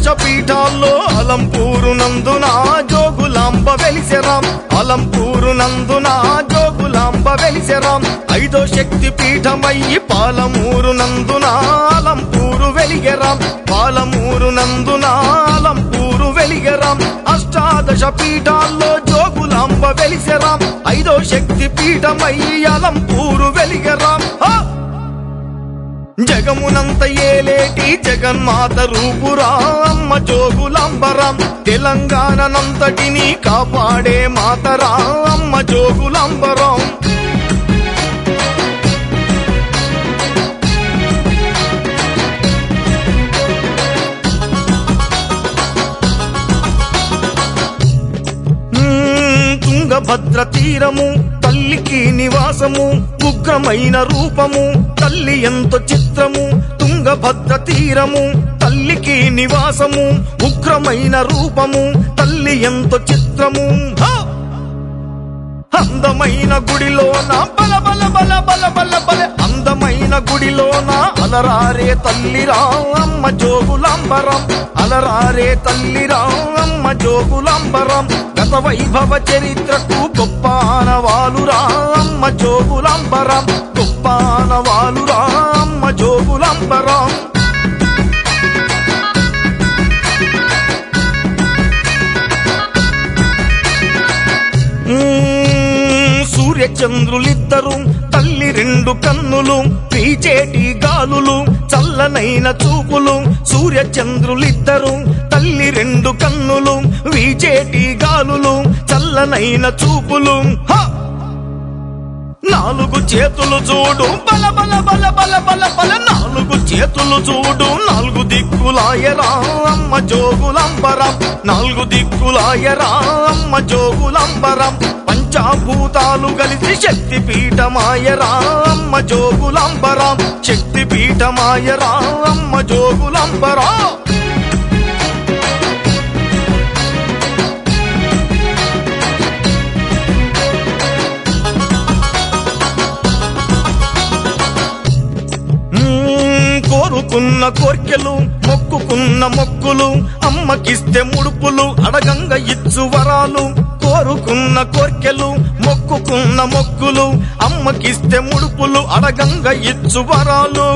అష్టాదశ పీఠాల్లో అలంపూరు నందున జోగులాంబ వెలిసెరాం అలంపూరు నందున జోగులాంబ వెలిసెరాం ఐదో శక్తి పీఠమయ్యి పాలమూరు నందున అలంపూరు వెలిగెరాం పాలమూరు నందున అలంపూరు వెలిగెరాం అష్టాదశ పీఠాల్లో జోగులాంబ వెలిసెరాం ఐదో శక్తి పీఠమయ్యి అలంపూరు వెలిగెరాం జగమునంత ఏలేటి జగన్మాత రూపురా అమ్మ జోగులాంబరాం తెలంగాణనంతటిని కాపాడే మాతరా అమ్మ జోగులాంబరాం తుంగభద్ర తీరము తల్లికి నివాసము ఉగ్రమైన రూపము తల్లి ఎంతో చిత్రము తుంగభద్ర తీరము తల్లికి నివాసము ఉగ్రమైన రూపము తల్లి ఎంతో చిత్రము అందమైన గుడిలోన బల బల బల బల బల బల అందమైన గుడిలోన అలరారే తల్లిరా అమ్మ జోగులాంబరం అలరారే తల్లిరా అమ్మ జోగులాంబరం గత వైభవ చరిత్రకు గొప్ప ఆనవాలురా అమ్మ జోగులాంబరం గొప్ప ఆనవాలురా అమ్మ జోగులాంబరం సూర్యచంద్రులిద్దరు తల్లి రెండు కన్నులు పీచేటి గాలులు చల్లనైన చూపులు సూర్యచంద్రులిద్దరు తల్లి రెండు కన్నులు వీచేటి గాలులు చల్లనైన చూపులు నాలుగు చేతులు చూడు బల బల బల బల బల బల నాలుగు చేతులు చూడు నాలుగు దిక్కులాయరా అమ్మ జోగులాంబరం నాలుగు దిక్కులాయరా అమ్మ జోగులాంబరం పంచభూతాలు కలిసి శక్తి పీఠమాయరా అమ్మ జోగులాంబరం శక్తి పీఠమాయరా అమ్మ జోగులాంబరం కోరుకున్న కోర్కెలు మొక్కుకున్న మొక్కులు అమ్మకిస్తే ముడుపులు అడగంగ ఇచ్చు వరాలు కోరుకున్న కోర్కెలు మొక్కుకున్న మొక్కులు అమ్మకిస్తే ముడుపులు అడగంగ ఇచ్చు వరాలు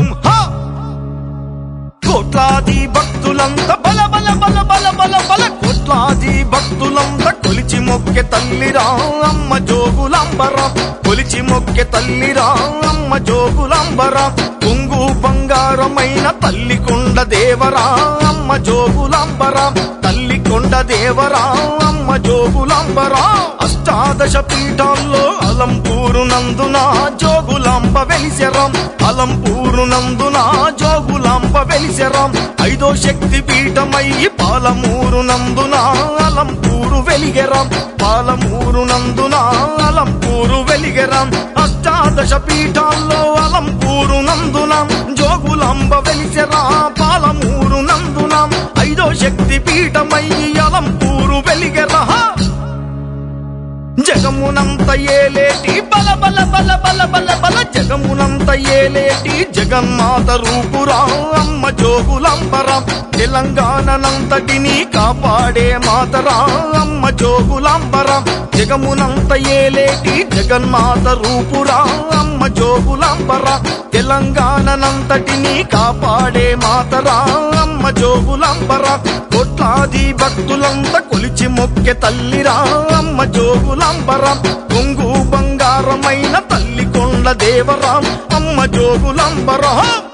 కోట్లాది భక్తులంతా బల బల బల బల బల బల కోట్లాది భక్తులంతా కొలిచి మొక్కె తల్లిరా అమ్మ జోగులాంబరం కొలిచి మొక్కె తల్లిరా అమ్మ జోగులాంబరం కొంగు బంగారమైన తల్లి కొండ దేవరా అమ్మ జోగులాంబరం తల్లి కొండ దేవరా అమ్మ జోగులాంబరా అష్టాదశ పీఠాల్లో అలంపూరు నందున జోగులాంబ వెలిసెరాం అలంపూరు నందున జోగులాంబ వెలిసెరాం ఐదో శక్తి పీఠమయ్యి పాలమూరు నందున అలంపూరు వెలిగెరాం పాలమూరు నందున అలంపూరు వెలిగెరాం అష్టాదశ పీఠాల్లో అలంపూరు నందున జోగులాంబ వెలిసెరా పాలమూరు నందున ఐదో శక్తి పీఠమయ్యి అలంపూరు వెలిగెరా జగమునంత ఏలేటి బల బల బల బల బల బల జగమునంత ఏలేటి జగన్మాత రూపురా అమ్మ జోగులాంబరం తెలంగాణనంతటిని కాపాడే మాతరా అమ్మ జోగులాంబరం జగమునంత ఏలేటి జగన్మాత రూపురా అమ్మ జోగులాంబరం తెలంగాణనంతటిని కాపాడే మాతరా అమ్మ జోగులాంబరం కోట్లాది భక్తులంతా కొలిచి మొక్కె తల్లిరా అమ్మ జోగులాంబరం కొంగు బంగారమైన తల్లి కొండ దేవరాం అమ్మ జోగులాంబరం